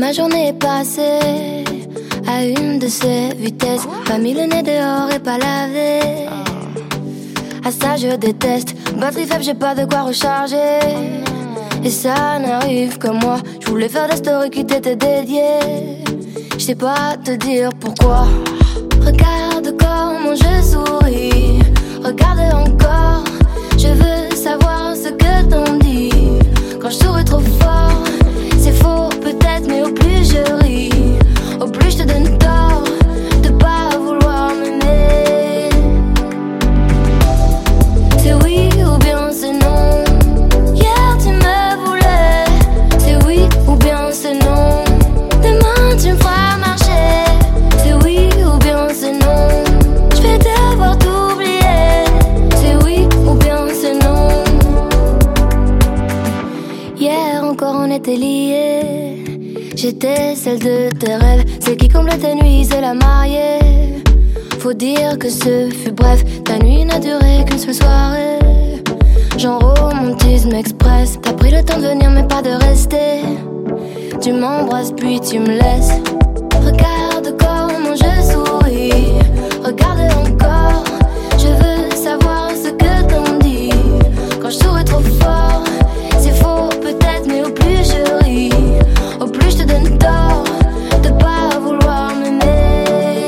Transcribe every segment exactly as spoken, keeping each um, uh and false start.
Ma journée est passée à une de ces vitesses. Pas mis le nez dehors et pas lavé. À ça je déteste. Batterie faible, j'ai pas de quoi recharger. Et ça n'arrive que moi. Je voulais faire des stories qui t'étaient dédiées. Je sais pas te dire pourquoi. Regarde comment je souris. Regarde encore. Je veux savoir ce que t'en dis. Quand je souris trop fort, c'est faux peut-être, mais au plus je ris, au plus je te donne tort de pas vouloir m'aimer. C'est oui ou bien c'est non. Hier tu me voulais. C'est oui ou bien c'est non. Demain tu me feras marcher. C'est oui ou bien c'est non. Je vais devoir t'oublier. C'est oui ou bien c'est non. Hier encore on était liés. J'étais celle de tes rêves, celle qui comblait tes nuits, c'est la mariée. Faut dire que ce fut bref, ta nuit n'a duré qu'une seule soirée. Genre romantisme express, t'as pris le temps de venir mais pas de rester. Tu m'embrasses puis tu me laisses. Regarde comment je souris. Regarde encore. Je veux savoir ce que t'en dis. Quand je souris trop fort, c'est faux peut-être, mais au plus je ris, au plus je te donne tort de pas vouloir m'aimer.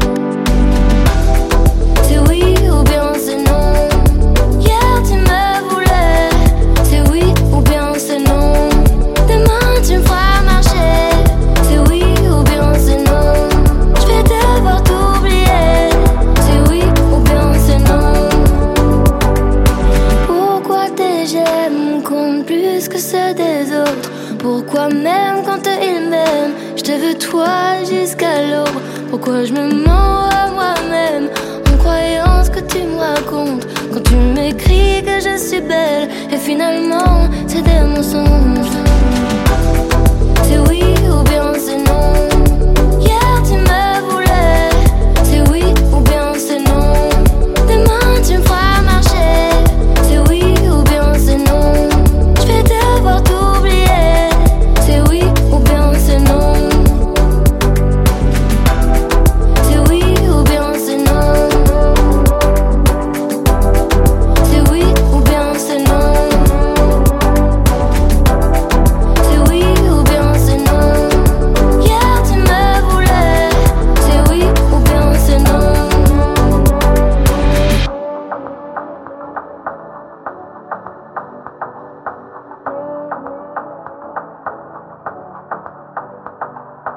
C'est oui ou bien c'est non. Hier tu me voulais. C'est oui ou bien c'est non. Demain tu me feras marcher. C'est oui ou bien c'est non. Je vais devoir t'oublier. C'est oui ou bien c'est non. Pourquoi tes j'aime comptent plus que ceux des autres? Pourquoi même quand ils m'aiment, je te veux toi jusqu'à l'aube? Pourquoi je me mens à moi-même en croyant ce que tu me racontes? Quand tu m'écris que je suis belle et finalement c'est des mensonges. C'est oui ou bien c'est non.